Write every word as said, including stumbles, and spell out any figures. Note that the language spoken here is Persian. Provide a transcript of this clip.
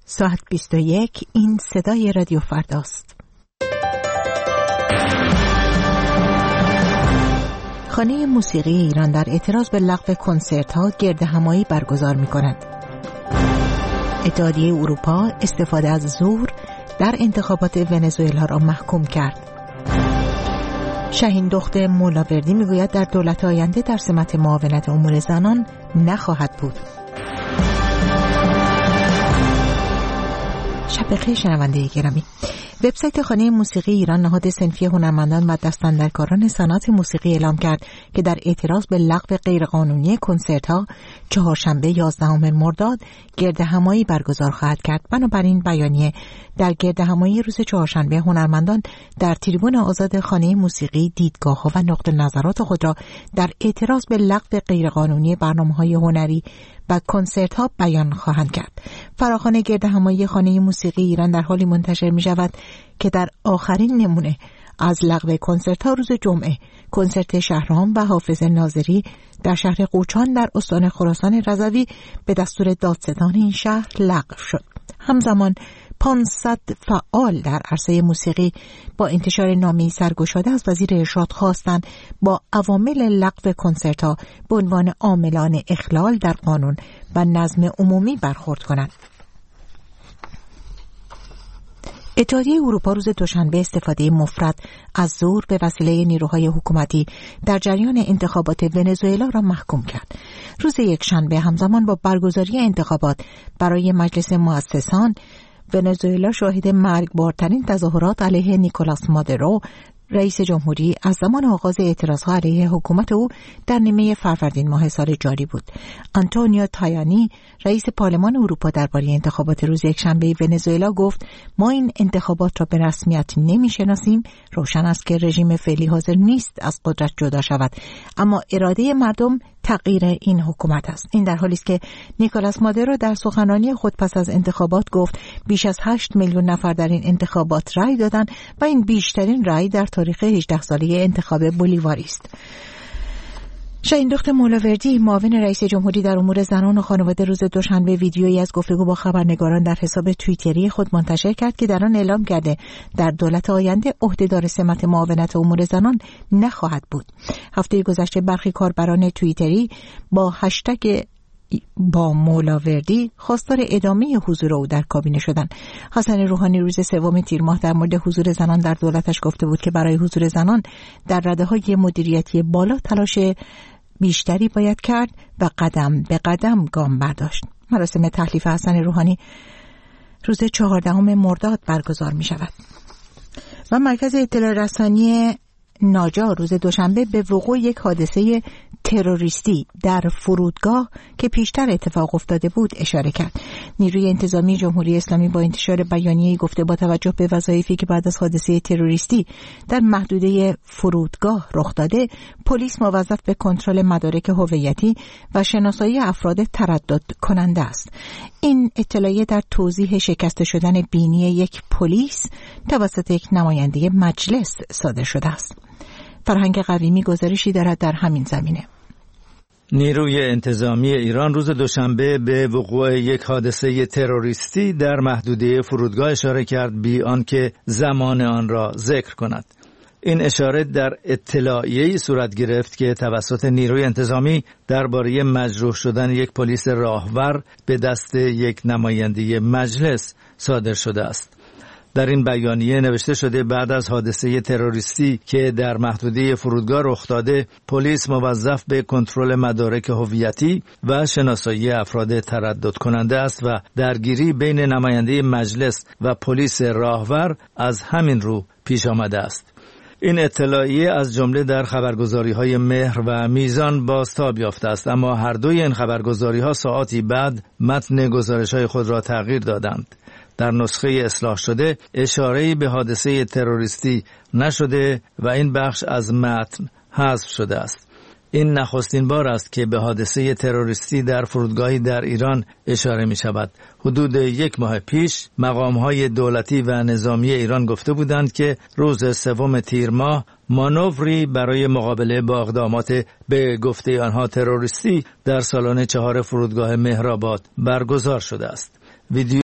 ساعت بیست و یک. این صدای رادیو فرداست. خانه موسیقی ایران در اعتراض به لغو کنسرت‌ها گردهمایی برگزار می‌کند. اتحادیه اروپا استفاده از زور در انتخابات ونزوئلا را محکوم کرد. شاهین دخت مولاوردی میگوید در دولت آینده در سمت معاونت امور زنان نخواهد بود. شب بخیر شنونده گرامی. وبسایت خانه موسیقی ایران نهاد صنفی هنرمندان و دستاندرکاران صنعت موسیقی اعلام کرد که در اعتراض به لغو غیرقانونی کنسرت‌ها چهارشنبه یازدهم مرداد گردهمایی برگزار خواهد کرد. بنابراین بیانیه در گردهمایی روز چهارشنبه هنرمندان در تریبون آزاد خانه موسیقی دیدگاه‌ها و نقط نظرات خود را در اعتراض به لغو غیرقانونی برنامه‌های هنری و کنسرت ها بیان خواهند کرد. فراخوان گردهمایی خانه موسیقی ایران در حالی منتشر می شود که در آخرین نمونه از لغو کنسرت ها روز جمعه کنسرت شهرام و حافظ ناظری در شهر قوچان در استان خراسان رضوی به دستور دادستان این شهر لغو شد. همزمان پانصد فعال در عرصه موسیقی با انتشار نامه‌ای سرگشاده از وزیر ارشاد خواستند با عوامل لغو کنسرت‌ها به عنوان عاملان اخلال در قانون و نظم عمومی برخورد کنند. اتحادیه اروپا روز دوشنبه استفاده مفرط از زور به وسیله نیروهای حکومتی در جریان انتخابات ونزوئلا را محکوم کرد. روز یکشنبه همزمان با برگزاری انتخابات برای مجلس مؤسسان، ونزوئلا شاهد مرگبارترین تظاهرات علیه نیکولاس مادورو رئیس جمهوری از زمان آغاز اعتراضها علیه حکومت او در نیمه فروردین ماه سال جاری بود. آنتونیو تایانی رئیس پارلمان اروپا درباره انتخابات روز یکشنبه ونزوئلا گفت: ما این انتخابات را به رسمیت نمی‌شناسیم. روشن است که رژیم فعلی حاضر نیست از قدرت جدا شود، اما اراده مردم تغییر این حکومت است. این در حالی است که نیکولاس مادورو در سخنرانی خود پس از انتخابات گفت بیش از هشت میلیون نفر در این انتخابات رأی دادند و این بیشترین رأی در تاریخ هجده ساله انتخاب بولیواری است. شاهین دخت مولاوردی معاون رئیس جمهوری در امور زنان و خانواده روز دوشنبه ویدیویی از گفتگو با خبرنگاران در حساب توییتری خود منتشر کرد که در آن اعلام کرده در دولت آینده عهدهدار سمت معاونت امور زنان نخواهد بود. هفته گذشته برخی کاربران توییتری با هشتگ با مولاوردی خواستار ادامه حضور او در کابینه شدند. حسن روحانی روز سوم تیر ماه در مورد حضور زنان در دولتش گفته بود که برای حضور زنان در رده‌های مدیریتی بالا تلاش بیشتری باید کرد و قدم به قدم گام برداشت. مراسم تحلیف حسن روحانی روز چهاردهم مرداد برگزار می شود. و مرکز اطلاع رسانی ناجا روز دوشنبه به وقوع یک حادثه تروریستی در فرودگاه که پیشتر اتفاق افتاده بود اشاره کرد. نیروی انتظامی جمهوری اسلامی با انتشار بیانیه‌ای گفته با توجه به وظایفی که بعد از حادثه تروریستی در محدوده فرودگاه رخ داده، پلیس موظف به کنترل مدارک هویتی و شناسایی افراد تردد کننده است. این اطلاعیه در توضیح شکسته شدن بینی یک پلیس توسط یک نماینده مجلس صادر شده است. فرهنگ قویمی گزارشی دارد در همین زمینه. نیروی انتظامی ایران روز دوشنبه به وقوع یک حادثه تروریستی در محدوده فرودگاه اشاره کرد بی آنکه زمان آن را ذکر کند. این اشاره در اطلاعیه‌ای صورت گرفت که توسط نیروی انتظامی درباره مجروح شدن یک پلیس راهور به دست یک نماینده مجلس صادر شده است. در این بیانیه نوشته شده بعد از حادثه تروریستی که در محدوده فرودگاه رخ داده، پلیس موظف به کنترل مدارک هویتی و شناسایی افراد تردد کننده است و درگیری بین نماینده مجلس و پلیس راهور از همین رو پیش آمده است. این اطلاعیه از جمله در خبرگزاری‌های مهر و میزان بازتاب یافته است، اما هر دوی این خبرگزاری‌ها ساعاتی بعد متن گزارش‌های خود را تغییر دادند. در نسخه اصلاح شده اشاره‌ای به حادثه تروریستی نشده و این بخش از متن حذف شده است. این نخستین بار است که به حادثه تروریستی در فرودگاهی در ایران اشاره می شود. حدود یک ماه پیش مقام‌های دولتی و نظامی ایران گفته بودند که روز سوم تیر ماه مانوری برای مقابله با اقدامات به گفته آنها تروریستی در سالن چهار فرودگاه مهرآباد برگزار شده است. ویدیو